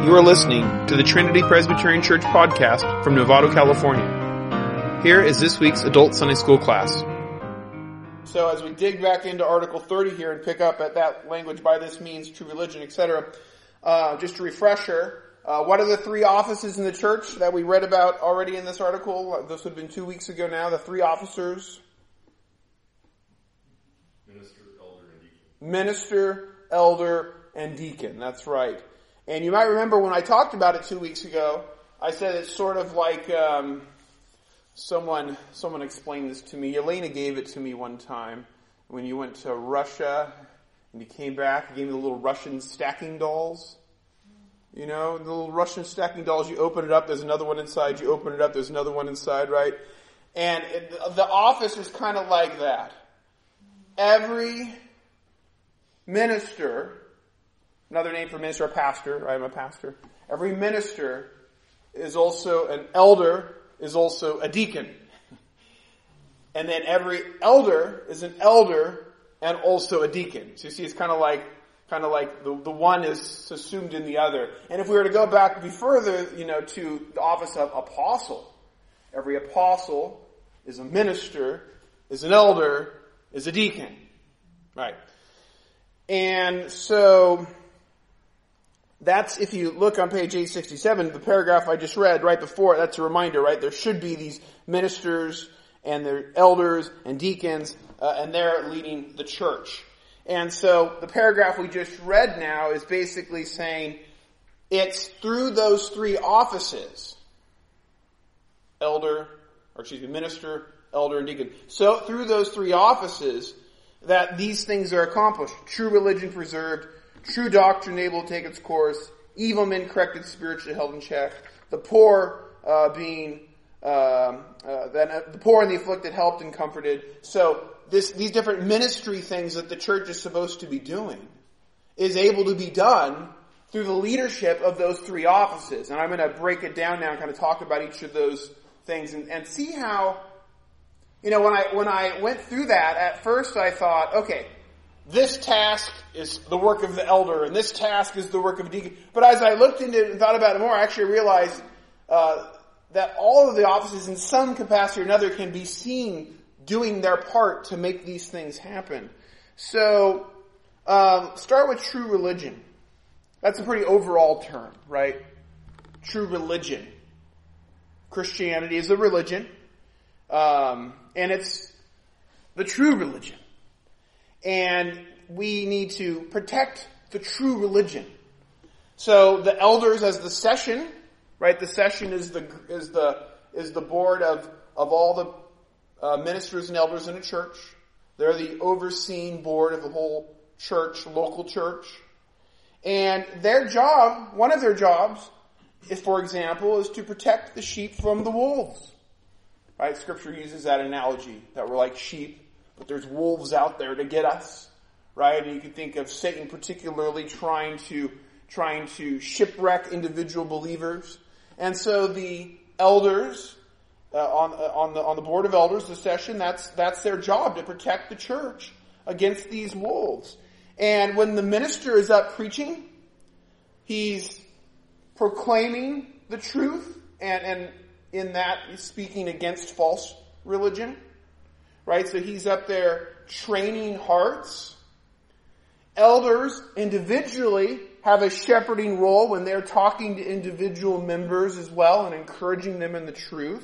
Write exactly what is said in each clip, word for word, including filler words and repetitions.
You are listening to the Trinity Presbyterian Church podcast from Novato, California. Here is this week's Adult Sunday School class. So as we dig back into Article thirty here and pick up at that language, by this means, true religion, et cetera, uh, just a refresher, uh, what are the three offices in the church that we read about already in this article? This would have been two weeks ago now, the three officers. Minister, elder, and deacon. Minister, elder, and deacon. That's right. And you might remember when I talked about it two weeks ago, I said it's sort of like um, someone someone explained this to me. Elena gave it to me one time when you went to Russia and you came back. You gave me the little Russian stacking dolls. You know, the little Russian stacking dolls. You open it up, there's another one inside. You open it up, there's another one inside, right? And it, the office is kind of like that. Every minister, another name for minister, a pastor, right? I'm a pastor. Every minister is also an elder, is also a deacon. And then every elder is an elder and also a deacon. So you see, it's kind of like, kind of like the, the one is subsumed in the other. And if we were to go back a bit further, you know, to the office of apostle, every apostle is a minister, is an elder, is a deacon. Right. And so that's, if you look on page eight sixty-seven, the paragraph I just read right before, that's a reminder, right? There should be these ministers and their elders and deacons, uh, and they're leading the church. And so the paragraph we just read now is basically saying it's through those three offices, elder, or excuse me, minister, elder, and deacon. So through those three offices that these things are accomplished. True religion preserved, true doctrine able to take its course, evil men corrected, spiritually held in check, the poor uh, being, um, uh, then uh, the poor and the afflicted helped and comforted. So this, these different ministry things that the church is supposed to be doing is able to be done through the leadership of those three offices. And I'm going to break it down now and kind of talk about each of those things and, and see how, you know, when I when I went through that, at first I thought, okay, this task is the work of the elder, and this task is the work of a deacon. But as I looked into it and thought about it more, I actually realized uh, that all of the offices in some capacity or another can be seen doing their part to make these things happen. So, um, start with true religion. That's a pretty overall term, right? True religion. Christianity is a religion. Um, and it's the true religion. And we need to protect the true religion. So the elders as the session, right? The session is the, is the, is the board of, of all the uh, ministers and elders in a church. They're the overseeing board of the whole church, local church. And their job, one of their jobs, is, for example, is to protect the sheep from the wolves. Right? Scripture uses that analogy that we're like sheep, but there's wolves out there to get us. Right? And you can think of Satan particularly trying to trying to shipwreck individual believers. And so the elders uh, on uh, on the on the board of elders, the session, that's that's their job, to protect the church against these wolves. And when the minister is up preaching, he's proclaiming the truth and and in that, he's speaking against false religion, right? So he's up there training hearts. Elders individually have a shepherding role when they're talking to individual members as well and encouraging them in the truth.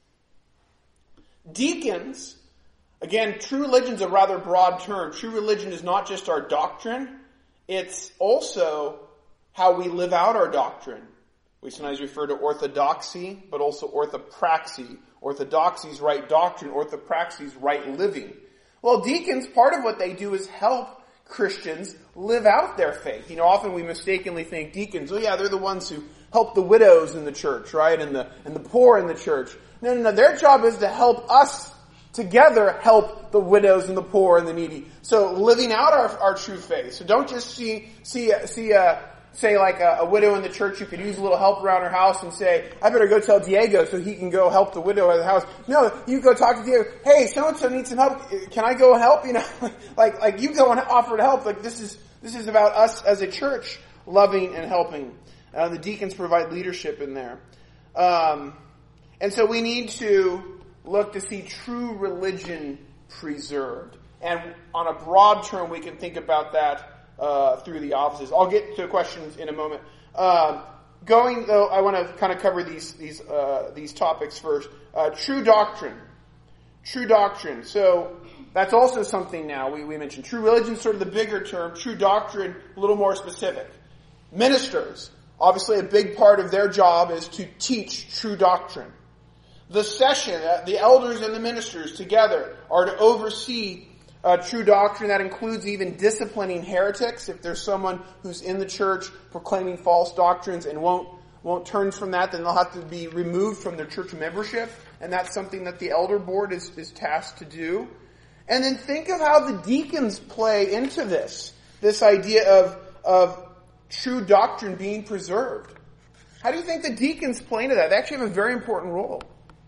Deacons, again, true religion's a rather broad term. True religion is not just our doctrine, it's also how we live out our doctrine. We sometimes refer to orthodoxy, but also orthopraxy. Orthodoxy is right doctrine, orthopraxy is right living. Well, deacons, part of what they do is help Christians live out their faith. You know, often we mistakenly think deacons, oh yeah, they're the ones who help the widows in the church, right? And the, and the poor in the church. No, no, no. Their job is to help us together help the widows and the poor and the needy. So living out our, our true faith. So don't just see, see, see a, say like a, a widow in the church who could use a little help around her house and say, I better go tell Diego so he can go help the widow at the house. No, you go talk to Diego. Hey, so-and-so needs some help. Can I go help? You know, like, like you go and offer to help. Like this is, this is about us as a church loving and helping. Uh, the deacons provide leadership in there. Um, and so we need to look to see true religion preserved. And on a broad term, we can think about that uh, through the offices. I'll get to questions in a moment. Um, going, though, I want to kind of cover these these uh, these topics first. Uh, true doctrine. True doctrine. So that's also something now we, we mentioned. True religion is sort of the bigger term. True doctrine, a little more specific. Ministers. Obviously, a big part of their job is to teach true doctrine. The session, uh, the elders and the ministers together are to oversee uh, true doctrine. That includes even disciplining heretics. If there's someone who's in the church proclaiming false doctrines and won't won't turn from that, then they'll have to be removed from their church membership. And that's something that the elder board is, is tasked to do. And then think of how the deacons play into this. This idea of, of true doctrine being preserved. How do you think the deacons play into that? They actually have a very important role.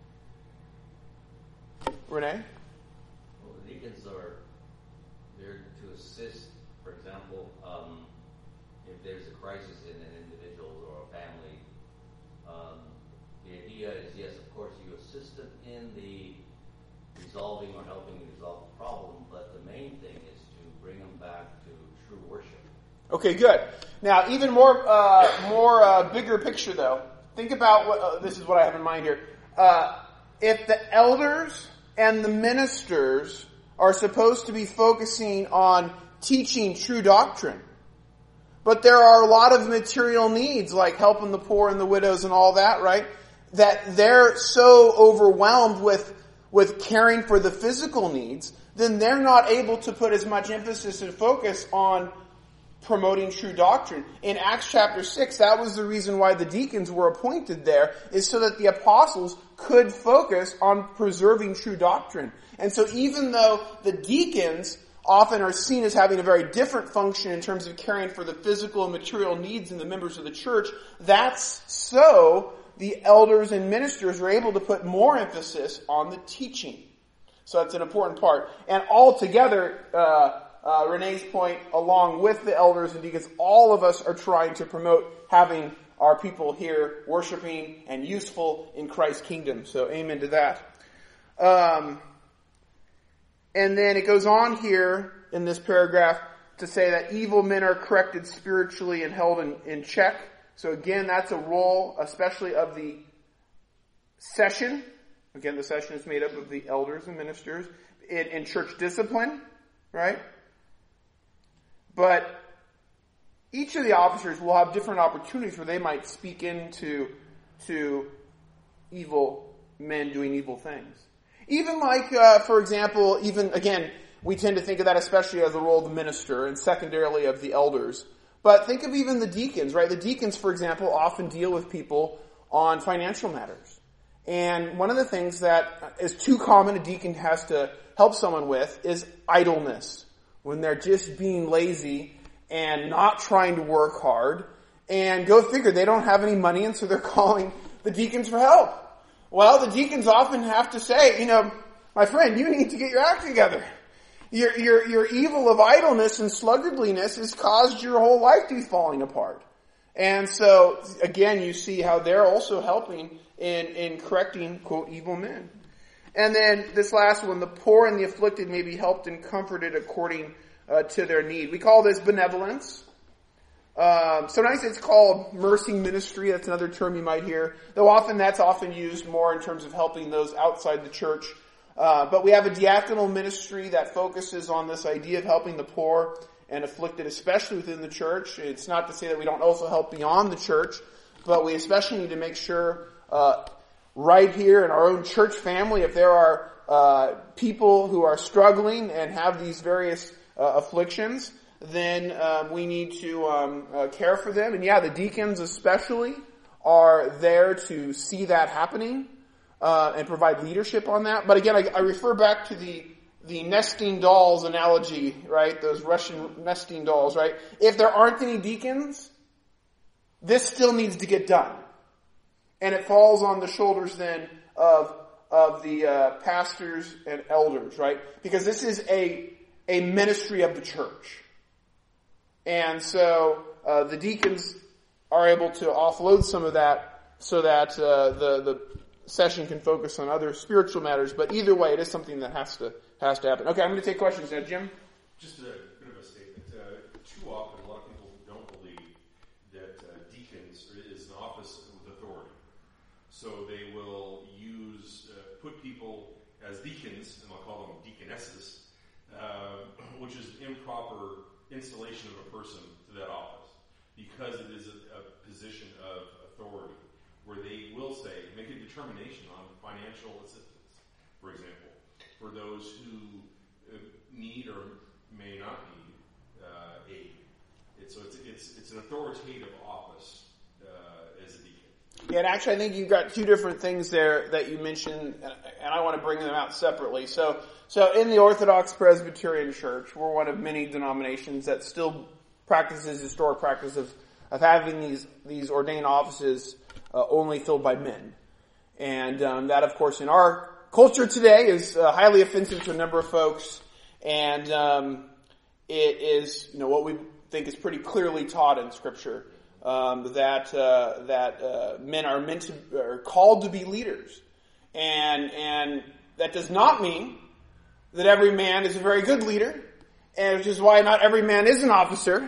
Renee? Well, the deacons are there to assist. For example, um, if there's a crisis in an individual or a family, um, the idea is, yes, of course, you assist them in the resolving or helping resolve the problem, but the main thing is to bring them back to true worship. Okay, good. Now, even more, uh, more uh, bigger picture, though. Think about what uh, this is what I have in mind here. Uh, if the elders and the ministers are supposed to be focusing on teaching true doctrine, but there are a lot of material needs, like helping the poor and the widows and all that, right? That they're so overwhelmed with with caring for the physical needs, then they're not able to put as much emphasis and focus on promoting true doctrine. In Acts chapter six, that was the reason why the deacons were appointed there, is so that the apostles could focus on preserving true doctrine. And so even though the deacons often are seen as having a very different function in terms of caring for the physical and material needs in the members of the church, that's so the elders and ministers are able to put more emphasis on the teaching. So that's an important part. And altogether, uh, Uh, Renee's point, along with the elders and deacons, all of us are trying to promote having our people here worshiping and useful in Christ's kingdom. So amen to that. Um, and then it goes on here in this paragraph to say that evil men are corrected spiritually and held in, in check. So again, that's a role, especially of the session. Again, the session is made up of the elders and ministers in, in church discipline, right? But each of the officers will have different opportunities where they might speak into to evil men doing evil things. Even like, uh, for example, even, again, we tend to think of that especially as the role of the minister and secondarily of the elders. But think of even the deacons, right? The deacons, for example, often deal with people on financial matters. And one of the things that is too common a deacon has to help someone with is idleness. When they're just being lazy and not trying to work hard. And go figure, they don't have any money, and so they're calling the deacons for help. Well, the deacons often have to say, you know, my friend, you need to get your act together. Your, your, your evil of idleness and sluggardliness has caused your whole life to be falling apart. And so, again, you see how they're also helping in, in correcting, quote, evil men. And then this last one, the poor and the afflicted may be helped and comforted according uh, to their need. We call this benevolence. Um, sometimes it's called mercy ministry. That's another term you might hear. Though often that's often used more in terms of helping those outside the church. Uh, but we have a diaconal ministry that focuses on this idea of helping the poor and afflicted, especially within the church. It's not to say that we don't also help beyond the church, but we especially need to make sure uh right here in our own church family, if there are uh, people who are struggling and have these various uh, afflictions, then um, we need to um, uh, care for them. And yeah, the deacons especially are there to see that happening uh, and provide leadership on that. But again, I, I refer back to the the nesting dolls analogy, right? Those Russian nesting dolls, right? If there aren't any deacons, this still needs to get done. And it falls on the shoulders then of of the uh, pastors and elders, right? Because this is a a ministry of the church. And so uh, the deacons are able to offload some of that so that uh, the the session can focus on other spiritual matters. But either way, it is something that has to has to happen. Okay, I'm going to take questions now, Jim. Just a bit of a statement. Uh, too often, a lot of people don't believe that uh, deacons is an office with authority. So they will use, uh, put people as deacons, and I'll call them deaconesses, uh, which is an improper installation of a person to that office, because it is a, a position of authority, where they will say, make a determination on financial assistance, for example, for those who uh, need or may not need uh, aid. It's, so it's, it's, it's an authoritative office uh, as a deacon. Yeah, and actually I think you've got two different things there that you mentioned, and I want to bring them out separately. So, so in the Orthodox Presbyterian Church, we're one of many denominations that still practices historic practice of, of having these, these ordained offices uh, only filled by men. And um, that, of course, in our culture today is uh, highly offensive to a number of folks, and um, it is, you know, what we think is pretty clearly taught in Scripture, um, that uh, that uh, men are meant to, are called to be leaders, and and that does not mean that every man is a very good leader, and which is why not every man is an officer.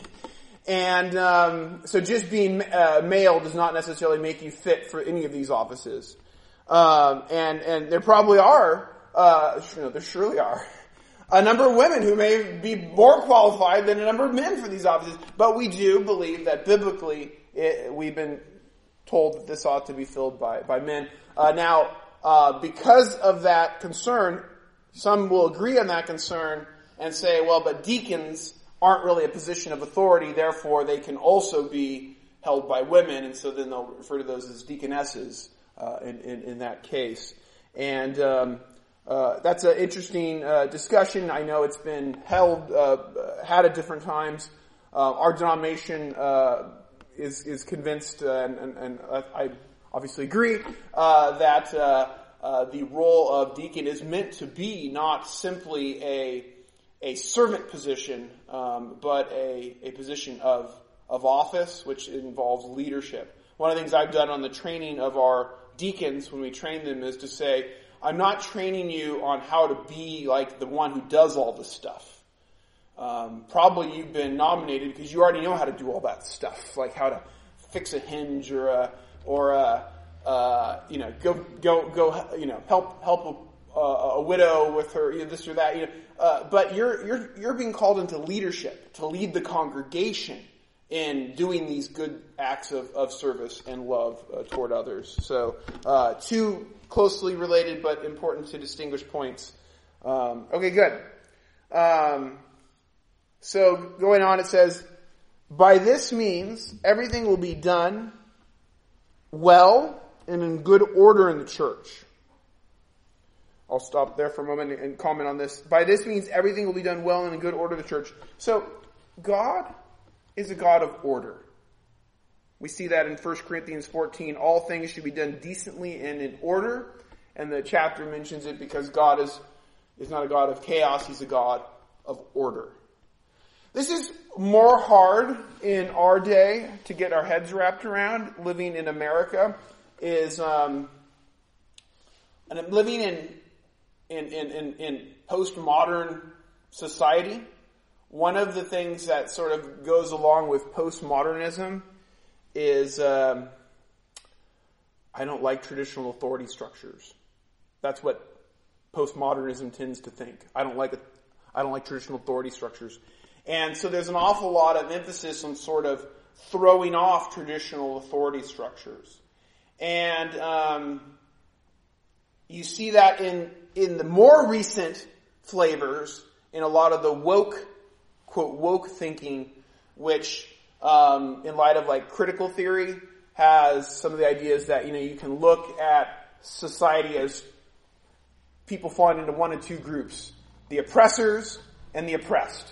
And um, so just being uh, male does not necessarily make you fit for any of these offices. Um, and and there probably are, uh, you know, there surely are, a number of women who may be more qualified than a number of men for these offices. But we do believe that biblically it, we've been told that this ought to be filled by, by men. Uh, now, uh, because of that concern, some will agree on that concern and say, well, but deacons aren't really a position of authority, therefore they can also be held by women, and so then they'll refer to those as deaconesses uh, in, in, in that case. And um, uh, that's an interesting uh, discussion. I know it's been held, uh, had at different times. Uh, our denomination uh, is is convinced, uh, and, and, and I obviously agree, uh, that uh, uh, the role of deacon is meant to be not simply a a servant position, um, but a, a position of, of office, which involves leadership. One of the things I've done on the training of our deacons when we train them is to say, I'm not training you on how to be like the one who does all the stuff. Um, probably you've been nominated because you already know how to do all that stuff, like how to fix a hinge or a, or a, uh, you know, go, go, go, you know, help, help a, a widow with her, you know, this or that, you know. Uh, but you're you're you're being called into leadership to lead the congregation in doing these good acts of, of service and love uh, toward others. So uh, two closely related but important to distinguish points. Um, okay, good. Um, so going on, it says, by this means everything will be done well and in good order in the church. I'll stop there for a moment and comment on this. By this means everything will be done well and in good order of the church. So, God is a God of order. We see that in First Corinthians fourteen. All things should be done decently and in order. And the chapter mentions it because God is, is not a God of chaos. He's a God of order. This is more hard in our day to get our heads wrapped around. Living in America is, um, and I'm living in In, in, in, in postmodern society, one of the things that sort of goes along with postmodernism is um, I don't like traditional authority structures. That's what postmodernism tends to think. I don't like it. I don't like traditional authority structures. And so there's an awful lot of emphasis on sort of throwing off traditional authority structures. And um, you see that in in the more recent flavors, in a lot of the woke, quote, woke thinking, which, um, in light of like critical theory, has some of the ideas that, you know, you can look at society as people falling into one of two groups, the oppressors and the oppressed.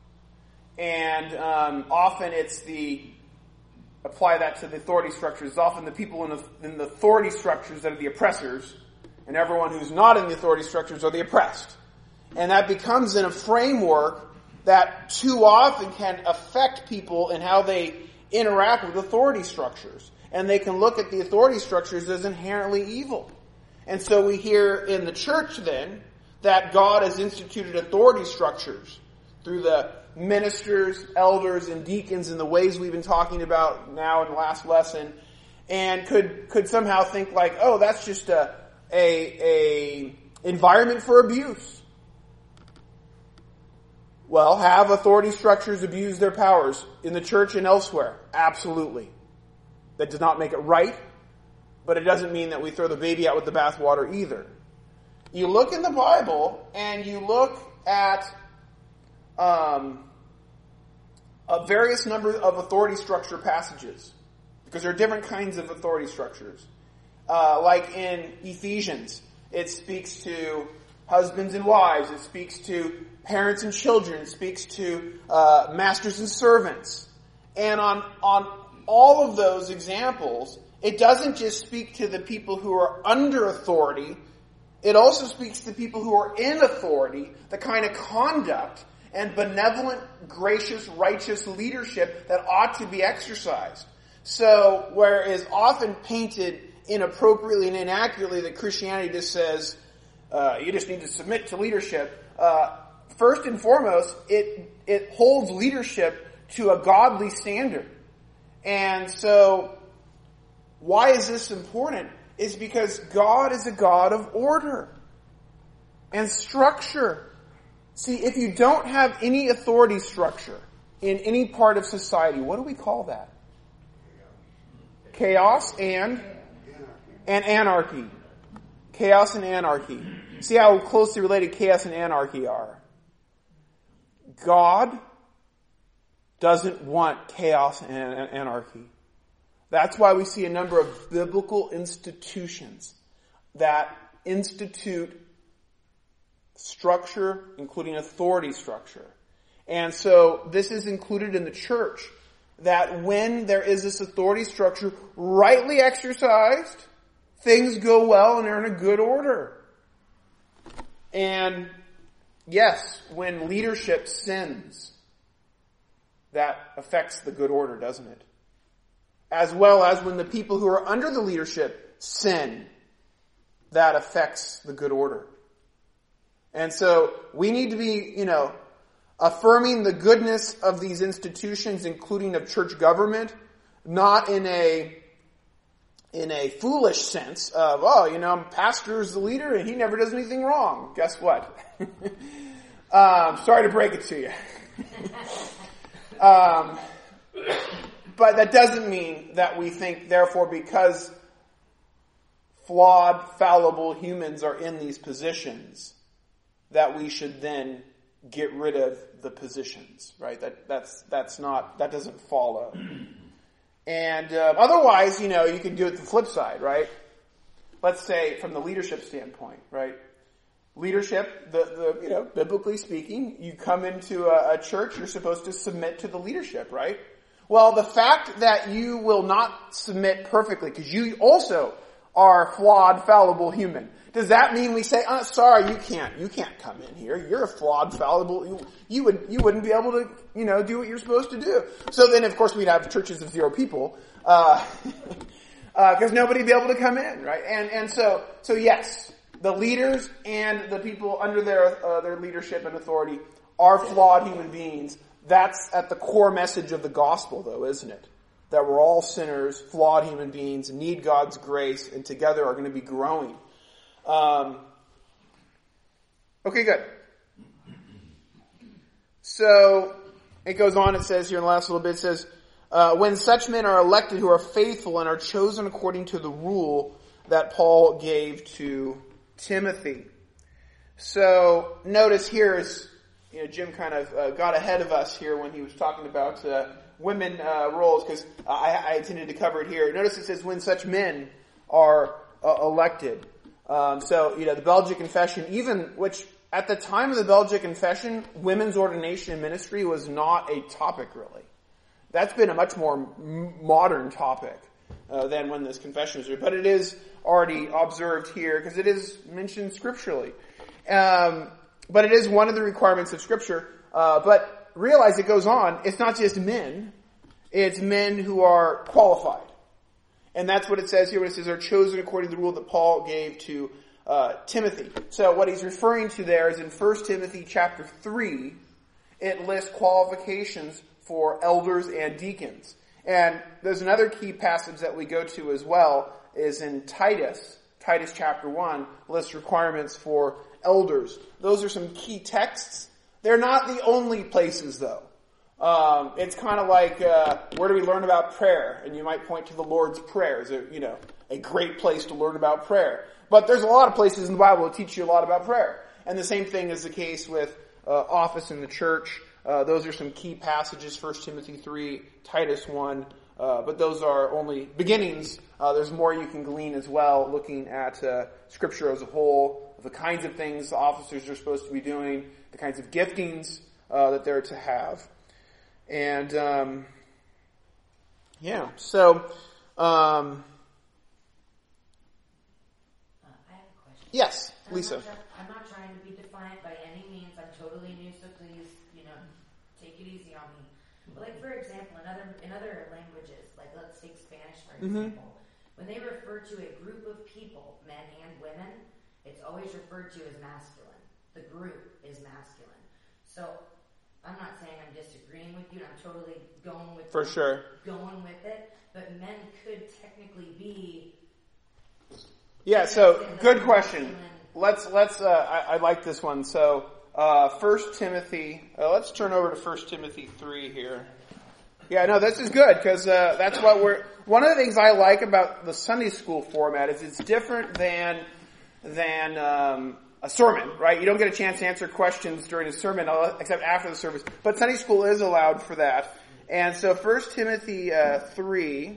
And um, often it's the, apply that to the authority structures, often the people in the, in the authority structures that are the oppressors, and everyone who's not in the authority structures are the oppressed. And that becomes in a framework that too often can affect people in how they interact with authority structures. And they can look at the authority structures as inherently evil. And so we hear in the church then that God has instituted authority structures through the ministers, elders, and deacons in the ways we've been talking about now in the last lesson, and could could somehow think like, oh, that's just a a, a environment for abuse. Well, have authority structures abuse their powers in the church and elsewhere? Absolutely. That does not make it right, but it doesn't mean that we throw the baby out with the bathwater either. You look in the Bible and you look at um, a various number of authority structure passages, because there are different kinds of authority structures. Uh, like in Ephesians, it speaks to husbands and wives. It speaks to parents and children. It speaks to uh, masters and servants. And on on all of those examples, it doesn't just speak to the people who are under authority. It also speaks to people who are in authority, the kind of conduct and benevolent, gracious, righteous leadership that ought to be exercised. So, where it is often painted inappropriately and inaccurately that Christianity just says, uh, you just need to submit to leadership, uh, first and foremost, it it holds leadership to a godly standard. And so, why is this important? It's because God is a God of order and structure. See, if you don't have any authority structure in any part of society, what do we call that? Chaos and and anarchy. Chaos and anarchy. See how closely related chaos and anarchy are. God doesn't want chaos and anarchy. That's why we see a number of biblical institutions that institute structure, including authority structure. And so this is included in the church, that when there is this authority structure rightly exercised, things go well and are in a good order. And yes, when leadership sins, that affects the good order, doesn't it? As well as when the people who are under the leadership sin, that affects the good order. And so we need to be, you know, affirming the goodness of these institutions, including of church government, not in a in a foolish sense of, oh, you know, pastor is the leader and he never does anything wrong. Guess what? um, sorry to break it to you. um, but that doesn't mean that we think, therefore, because flawed, fallible humans are in these positions, that we should then get rid of the positions, right? That that's that's not that doesn't follow. And uh, otherwise, you know, you can do it the flip side, right? Let's say from the leadership standpoint, right? Leadership, the the you know, biblically speaking, you come into a, a church, you're supposed to submit to the leadership, right? Well, the fact that you will not submit perfectly, because you also are flawed, fallible human. Does that mean we say, oh, sorry, you can't, you can't come in here. You're a flawed, fallible, you, you would, you wouldn't be able to, you know, do what you're supposed to do. So then, of course, we'd have churches of zero people, uh, uh, cause nobody'd be able to come in, right? And, and so, so yes, the leaders and the people under their, uh, their leadership and authority are flawed human beings. That's at the core message of the gospel, though, isn't it? That we're all sinners, flawed human beings, need God's grace, and together are going to be growing. Um, okay, good. So, it goes on, it says here in the last little bit, it says, uh, when such men are elected who are faithful and are chosen according to the rule that Paul gave to Timothy. So, notice here is, you know, Jim kind of uh, got ahead of us here when he was talking about uh, women uh, roles, because I, I intended to cover it here. Notice it says, when such men are uh, elected. Um, so, you know, the Belgic Confession, even, which at the time of the Belgic Confession, women's ordination in ministry was not a topic, really. That's been a much more m- modern topic uh, than when this confession was written. But it is already observed here, because it is mentioned scripturally. Um, but it is one of the requirements of Scripture. Uh, but realize it goes on, it's not just men. It's men who are qualified. And that's what it says here when it says are chosen according to the rule that Paul gave to uh, Timothy. So what he's referring to there is in First Timothy chapter three, it lists qualifications for elders and deacons. And there's another key passage that we go to as well, is in Titus. Titus chapter one lists requirements for elders. Those are some key texts. They're not the only places though. Um, it's kind of like, uh, where do we learn about prayer? And you might point to the Lord's Prayer as a, you know, a great place to learn about prayer. But there's a lot of places in the Bible that teach you a lot about prayer. And the same thing is the case with uh, office in the church. Uh, those are some key passages, First Timothy three, Titus one. Uh, but those are only beginnings. Uh, there's more you can glean as well, looking at uh, Scripture as a whole, the kinds of things the officers are supposed to be doing, the kinds of giftings uh, that they're to have. And, um, yeah, so, um, uh, I have a question. Yes, I'm Lisa. Not try- I'm not trying to be defiant by any means. I'm totally new, so please, you know, take it easy on me. But like, for example, in other, in other languages, like let's take Spanish, for Mm-hmm. example, when they refer to a group of people, men and women, it's always referred to as masculine. The group is masculine. So, I'm not saying I'm disagreeing with you, and I'm totally going with For it, sure. going with it, but men could technically be. Yeah, so good question. Let's let's. Uh, I, I like this one. So, uh, First Timothy. Uh, let's turn over to First Timothy three here. Yeah, no, this is good because uh, that's what we're. One of the things I like about the Sunday school format is it's different than than. Um, A sermon, right? You don't get a chance to answer questions during a sermon except after the service. But Sunday school is allowed for that. And so First Timothy uh, three.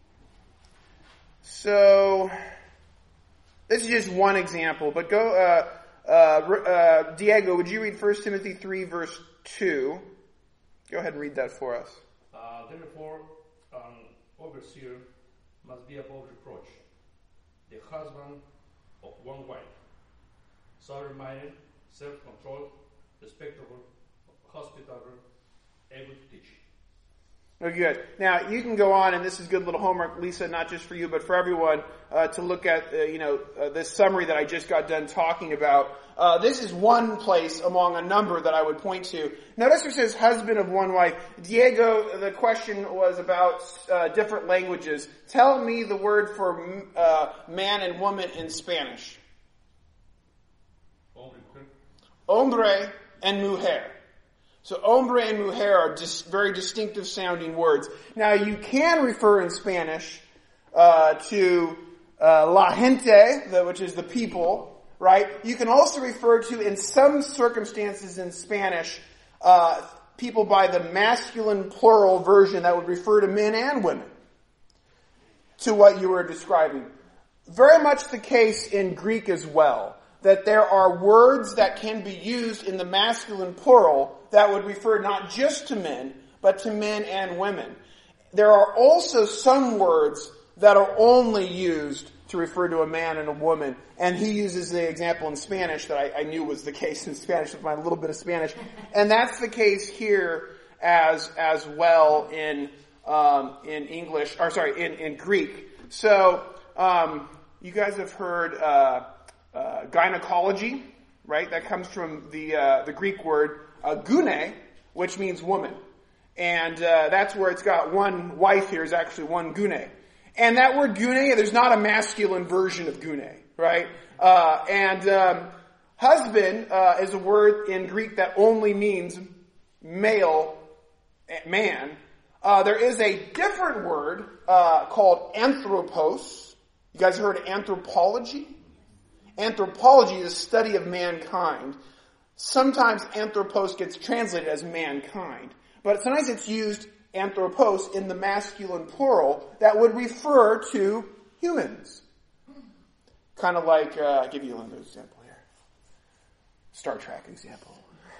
So this is just one example. But go, uh, uh, uh, Diego, would you read First Timothy three verse two? Go ahead and read that for us. Uh, therefore, an overseer must be above reproach, the husband of one wife, sober-minded, self-controlled, respectable, hospitable, able to teach. Oh, good. Now, you can go on, and this is good little homework, Lisa, not just for you, but for everyone, uh, to look at, uh, you know, uh, this summary that I just got done talking about. Uh, this is one place among a number that I would point to. Notice it says husband of one wife. Diego, the question was about uh, different languages. Tell me the word for uh, man and woman in Spanish. Hombre and mujer. So hombre and mujer are dis- very distinctive sounding words. Now you can refer in Spanish uh, to uh, la gente, the, which is the people, right? You can also refer to, in some circumstances in Spanish, uh, people by the masculine plural version that would refer to men and women, to what you were describing. Very much the case in Greek as well, that there are words that can be used in the masculine plural that would refer not just to men, but to men and women. There are also some words that are only used to refer to a man and a woman. And he uses the example in Spanish that I, I knew was the case in Spanish with my little bit of Spanish. And that's the case here as as well in um, in English, or sorry, in, in Greek. So um, you guys have heard uh, uh, gynecology, right? That comes from the uh, the Greek word uh, gune, which means woman. And uh, that's where it's got one wife here is actually one gune. And that word gune, there's not a masculine version of gune, right? Uh, and um, husband uh, is a word in Greek that only means male, man. Uh, there is a different word uh, called anthropos. You guys heard of anthropology? Anthropology is a study of mankind. Sometimes anthropos gets translated as mankind. But sometimes it's used anthropos in the masculine plural that would refer to humans. Kind of like, uh, I'll give you another example here. Star Trek example.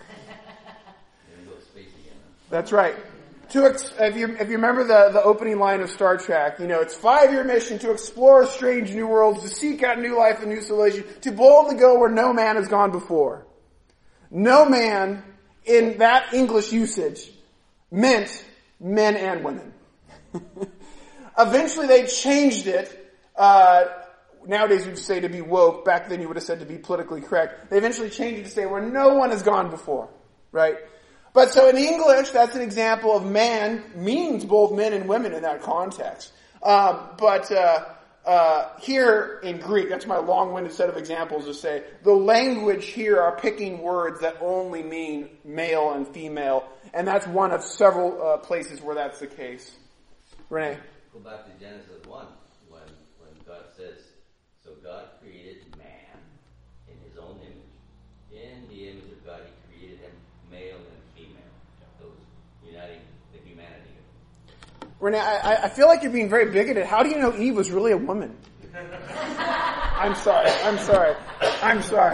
That's right. To ex- if you if you remember the, the opening line of Star Trek, you know, it's five-year mission to explore strange new worlds, to seek out new life and new civilization, to boldly go where no man has gone before. No man in that English usage meant men and women. Eventually they changed it. Uh, nowadays we'd say to be woke. Back then you would have said to be politically correct. They eventually changed it to say where no one has gone before. Right? But so in English, that's an example of man means both men and women in that context. Um, but uh, uh, here in Greek, that's my long-winded set of examples to say, the language here are picking words that only mean male and female, and that's one of several uh, places where that's the case. Renee? Go back to Genesis one, when when God says, so God created man in his own image. In the image of God, he created him male and female. Those uniting the humanity. Renee, I, I feel like you're being very bigoted. How do you know Eve was really a woman? I'm sorry. I'm sorry. I'm sorry.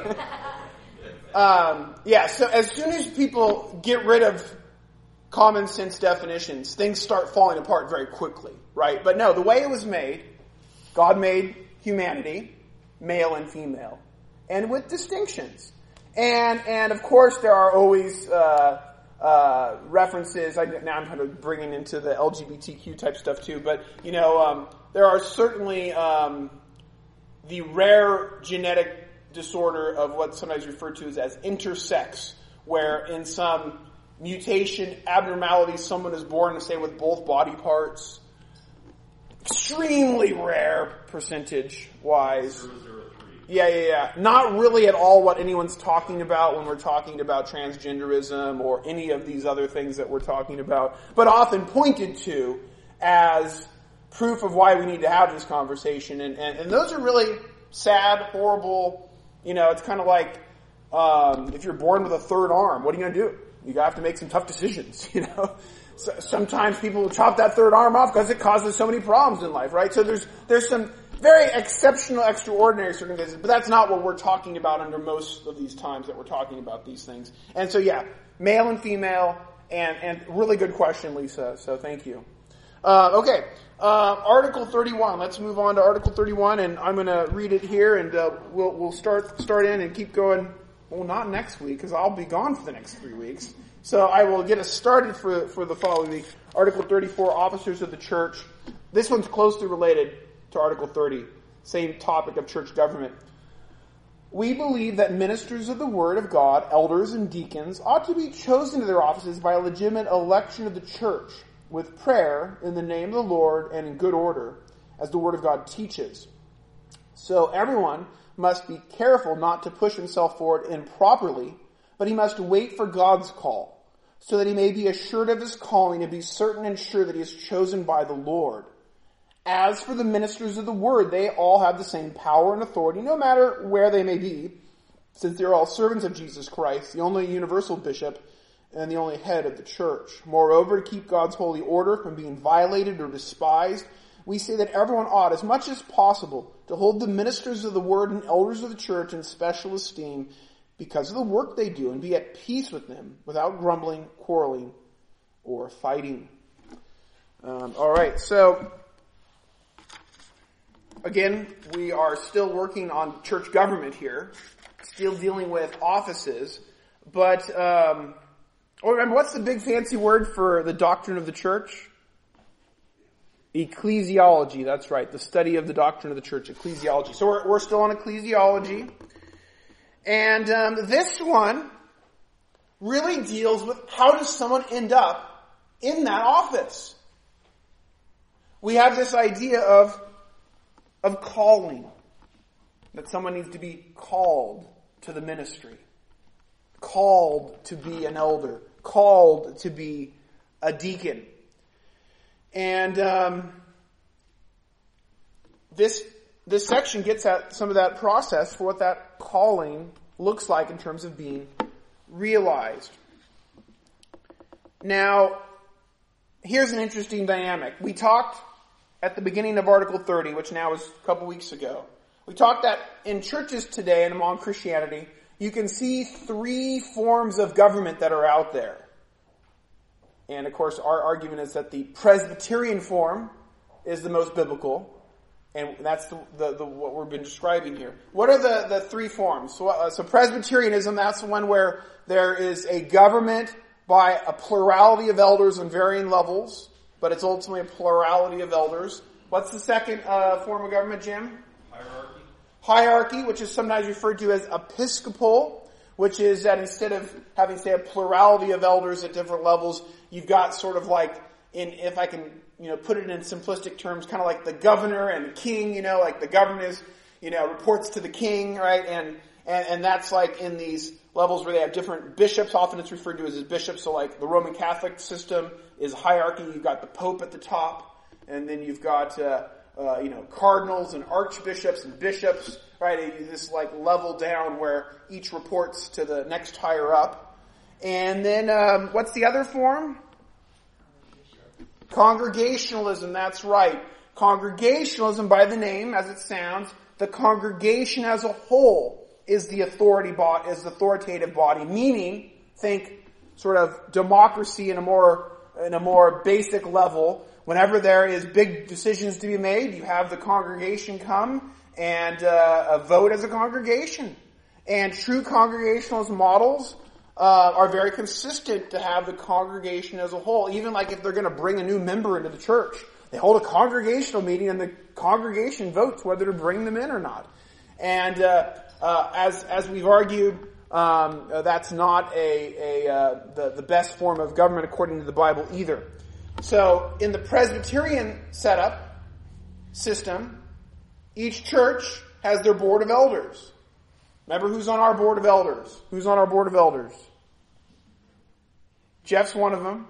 um, yeah, so as soon as people get rid of common sense definitions, things start falling apart very quickly, right? But no, the way it was made, God made humanity, male and female, and with distinctions. And, and of course there are always, uh, uh, references, I, now I'm kind of bringing into the L G B T Q type stuff too, but, you know, um, there are certainly, um, the rare genetic disorder of what's sometimes referred to as, as intersex, where in some mutation, abnormality, someone is born, say, with both body parts. Extremely rare percentage-wise. zero zero three Yeah, yeah, yeah. Not really at all what anyone's talking about when we're talking about transgenderism or any of these other things that we're talking about, but often pointed to as proof of why we need to have this conversation. And, and, and those are really sad, horrible, you know, it's kind of like um, if you're born with a third arm, what are you going to do? You have to make some tough decisions, you know. So sometimes people will chop that third arm off because it causes so many problems in life, right? So there's there's some very exceptional, extraordinary circumstances, but that's not what we're talking about under most of these times that we're talking about these things. And so, yeah, male and female, and and really good question, Lisa. So thank you. Uh, okay, uh, Article thirty-one. Let's move on to Article thirty-one, and I'm going to read it here, and uh, we'll we'll start start in and keep going. Well, not next week, because I'll be gone for the next three weeks. So I will get us started for, for the following week. Article thirty-four, officers of the church. This one's closely related to Article thirty, same topic of church government. We believe that ministers of the Word of God, elders and deacons, ought to be chosen to their offices by a legitimate election of the church, with prayer in the name of the Lord and in good order, as the Word of God teaches. So everyone must be careful not to push himself forward improperly, but he must wait for God's call, so that he may be assured of his calling and be certain and sure that he is chosen by the Lord. As for the ministers of the word, they all have the same power and authority, no matter where they may be, since they are all servants of Jesus Christ, the only universal bishop and the only head of the church. Moreover, to keep God's holy order from being violated or despised, we say that everyone ought, as much as possible, to hold the ministers of the word and elders of the church in special esteem because of the work they do, and be at peace with them without grumbling, quarreling, or fighting. Um, all right, so again, we are still working on church government here, still dealing with offices, but um, oh, remember, what's the big fancy word for the doctrine of the church? Ecclesiology, that's right, the study of the doctrine of the church, ecclesiology. So we're, we're still on ecclesiology. And um, this one really deals with how does someone end up in that office. We have this idea of, of calling, that someone needs to be called to the ministry, called to be an elder, called to be a deacon. And um, this this section gets at some of that process for what that calling looks like in terms of being realized. Now, here's an interesting dynamic. We talked at the beginning of Article thirty, which now is a couple weeks ago. We talked that in churches today and among Christianity, you can see three forms of government that are out there. And of course, our argument is that the Presbyterian form is the most biblical, and that's the, the, the what we've been describing here. What are the, the three forms? So, uh, so Presbyterianism, that's the one where there is a government by a plurality of elders on varying levels, but it's ultimately a plurality of elders. What's the second uh, form of government, Jim? Hierarchy. Hierarchy, which is sometimes referred to as episcopal, which is that instead of having, say, a plurality of elders at different levels, you've got sort of like, in if I can, you know, put it in simplistic terms, kind of like the governor and the king, you know, like the governor is, you know, reports to the king, right? And, and, and that's like in these levels where they have different bishops. Often it's referred to as bishops. So like the Roman Catholic system is hierarchy. You've got the Pope at the top, and then you've got, uh, uh, you know, cardinals and archbishops and bishops, right? This like level down where each reports to the next higher up. And then, um, what's the other form? Congregationalism, that's right. Congregationalism, by the name, as it sounds, the congregation as a whole is the authority bo- is the authoritative body. Meaning, think sort of democracy in a more in a more basic level. Whenever there is big decisions to be made, you have the congregation come and uh, vote as a congregation. And true congregationalist models uh, are very consistent to have the congregation as a whole. Even like if they're going to bring a new member into the church, they hold a congregational meeting and the congregation votes whether to bring them in or not. And uh, uh, as as we've argued, um, uh, that's not a, a uh, the, the best form of government according to the Bible either. So in the Presbyterian setup system, each church has their board of elders. Remember who's on our board of elders? Who's on our board of elders? Jeff's one of them.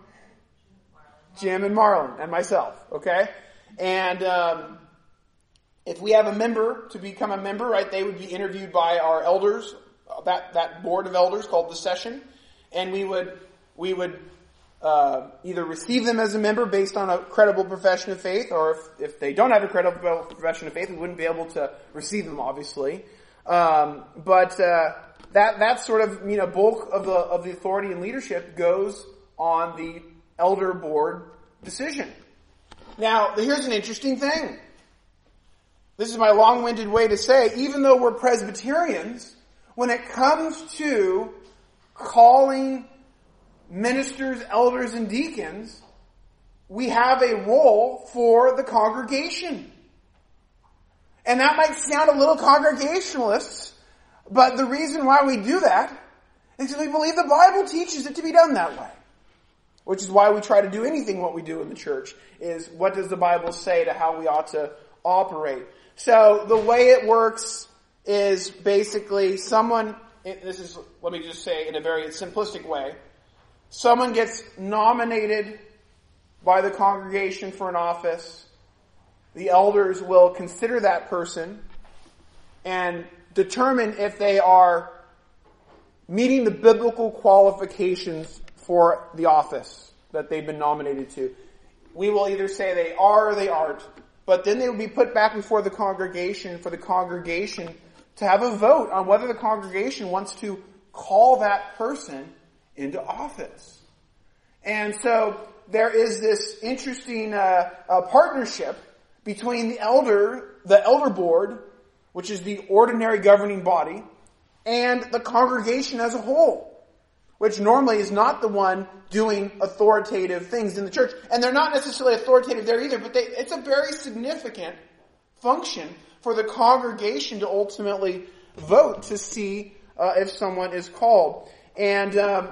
Jim and Marlon and myself. Okay? And um, if we have a member to become a member, right, they would be interviewed by our elders, that, that board of elders called the session. And we would, we would uh, either receive them as a member based on a credible profession of faith, or if, if they don't have a credible profession of faith, we wouldn't be able to receive them, obviously. Um, but uh, that that sort of, you know, bulk of the of the authority and leadership goes on the elder board decision. Now, here's an interesting thing. This is my long-winded way to say, even though we're Presbyterians, when it comes to calling ministers, elders, and deacons, we have a role for the congregation. And that might sound a little congregationalist, but the reason why we do that is because we believe the Bible teaches it to be done that way. Which is why we try to do anything what we do in the church, is what does the Bible say to how we ought to operate. So the way it works is basically someone, this is, let me just say in a very simplistic way, someone gets nominated by the congregation for an office. The elders will consider that person and determine if they are meeting the biblical qualifications for the office that they've been nominated to. We will either say they are or they aren't, but then they will be put back before the congregation for the congregation to have a vote on whether the congregation wants to call that person into office. And so there is this interesting uh, uh, partnership between the elder, the elder board, which is the ordinary governing body, and the congregation as a whole, which normally is not the one doing authoritative things in the church. And they're not necessarily authoritative there either, but they, it's a very significant function for the congregation to ultimately vote to see uh, if someone is called. And um,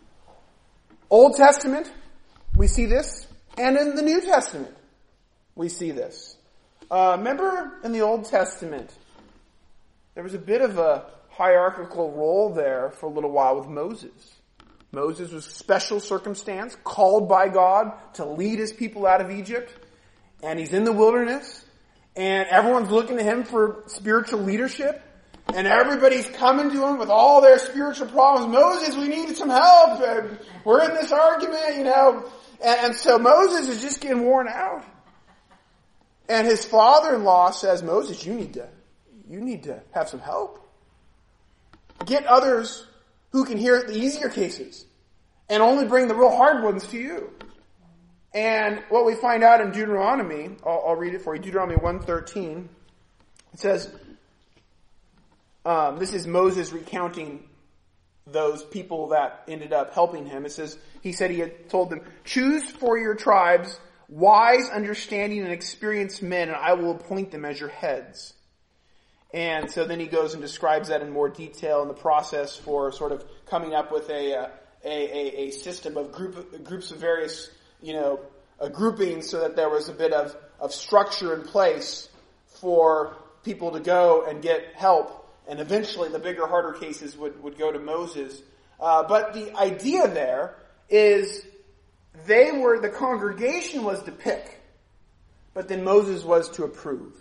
Old Testament, we see this, and in the New Testament, we see this. Uh, remember in the Old Testament, there was a bit of a hierarchical role there for a little while with Moses. Moses was a special circumstance, called by God to lead his people out of Egypt. And he's in the wilderness, and everyone's looking to him for spiritual leadership. And everybody's coming to him with all their spiritual problems. Moses, we need some help. And we're in this argument, you know. And, and so Moses is just getting worn out. And his father-in-law says, Moses, you need to, you need to have some help. Get others who can hear the easier cases and only bring the real hard ones to you. And what we find out in Deuteronomy, I'll, I'll read it for you, Deuteronomy one thirteen, it says, um, this is Moses recounting those people that ended up helping him. It says, he said he had told them, choose for your tribes wise, understanding, and experienced men, and I will appoint them as your heads. And so then he goes and describes that in more detail in the process for sort of coming up with a uh, a, a, a system of group groups of various, you know, uh, groupings, so that there was a bit of, of structure in place for people to go and get help. And eventually the bigger, harder cases would, would go to Moses. Uh, but the idea there is they were, the congregation was to pick, but then Moses was to approve.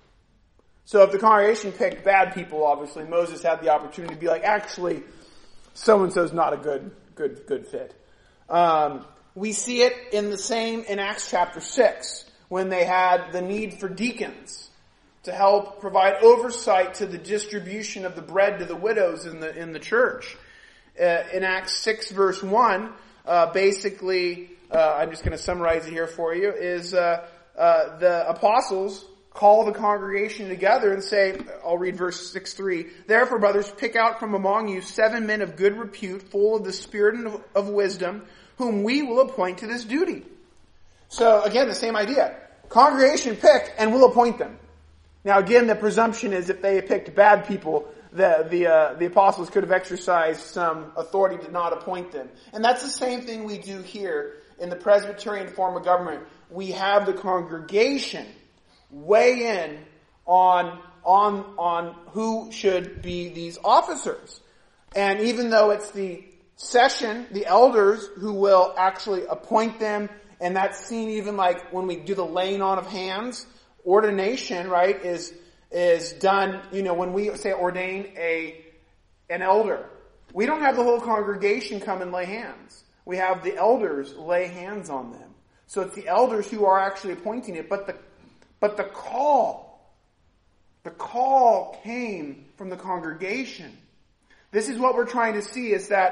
So if the congregation picked bad people, obviously, Moses had the opportunity to be like, actually, so-and-so's not a good, good, good fit. Um, we see it in the same in Acts chapter six, when they had the need for deacons to help provide oversight to the distribution of the bread to the widows in the, in the church. Uh, in Acts six verse one, uh, basically, uh, I'm just going to summarize it here for you, is, uh, uh, the apostles call the congregation together and say, I'll read verse six three, therefore, brothers, pick out from among you seven men of good repute, full of the spirit and of, of wisdom, whom we will appoint to this duty. So, again, the same idea. Congregation pick, and we'll appoint them. Now, again, the presumption is if they picked bad people, the the, uh, the apostles could have exercised some authority to not appoint them. And that's the same thing we do here in the Presbyterian form of government. We have the congregation weigh in on on on who should be these officers. And even though it's the session, the elders, who will actually appoint them, and that's seen even like when we do the laying on of hands, ordination, right, is is done, you know, when we say ordain a an elder. We don't have the whole congregation come and lay hands. We have the elders lay hands on them. So it's the elders who are actually appointing it, but the But the call, the call came from the congregation. This is what we're trying to see, is that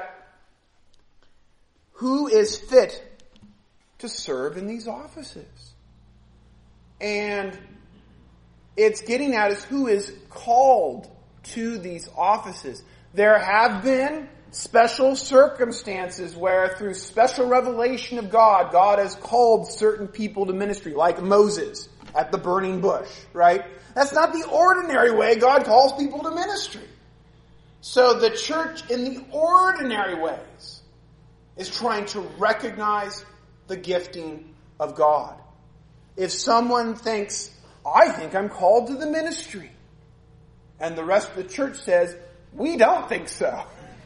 who is fit to serve in these offices? And it's getting at is who is called to these offices. There have been special circumstances where through special revelation of God, God has called certain people to ministry, like Moses at the burning bush, right? That's not the ordinary way God calls people to ministry. So the church in the ordinary ways is trying to recognize the gifting of God. If someone thinks, I think I'm called to the ministry, and the rest of the church says, we don't think so.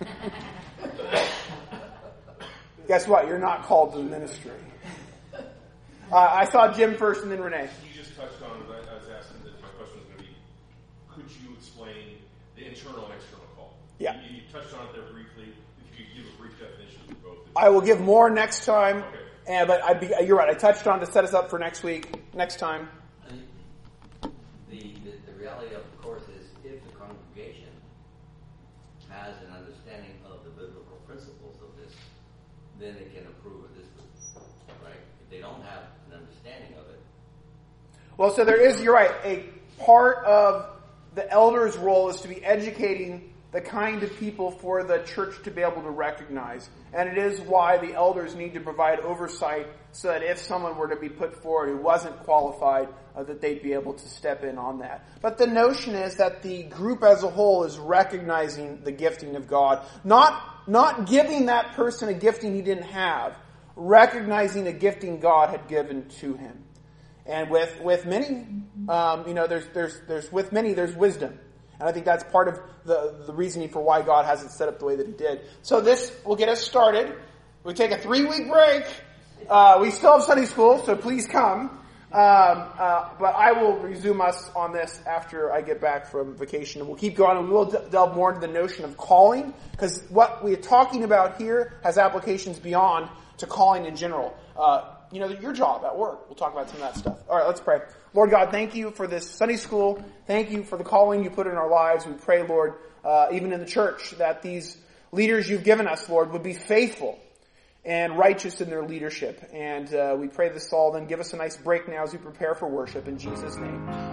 Guess what? You're not called to the ministry. Uh, I saw Jim first and then Renee. You just touched on, I was asking, that my question was going to be, could you explain the internal and external call? Yeah. You, you touched on it there briefly. If you could give a brief definition for both. I will give more next time. Okay. And, but I'd be, you're right. I touched on to set us up for next week, next time. The, the, the reality of the course is if the congregation has an understanding of the biblical principles of this, then it can approve of this, right? If they don't have an understanding of it. Well, so there is, you're right, a part of the elder's role is to be educating the kind of people for the church to be able to recognize. And it is why the elders need to provide oversight so that if someone were to be put forward who wasn't qualified, uh, that they'd be able to step in on that. But the notion is that the group as a whole is recognizing the gifting of God. Not, not giving that person a gifting he didn't have, recognizing a gifting God had given to him. And with, with many, um, you know, there's, there's, there's, with many, there's wisdom. And I think that's part of the, the reasoning for why God has it set up the way that he did. So this will get us started. We take a three-week break. Uh, we still have Sunday school, so please come. Um, uh, but I will resume us on this after I get back from vacation. And we'll keep going, and we will d- delve more into the notion of calling, because what we're talking about here has applications beyond to calling in general. Uh, you know, your job at work. We'll talk about some of that stuff. All right, let's pray. Lord God, thank you for this Sunday school. Thank you for the calling you put in our lives. We pray, Lord, uh, even in the church, that these leaders you've given us, Lord, would be faithful and righteous in their leadership. And uh, we pray this all, then give us a nice break now as we prepare for worship. In Jesus' name.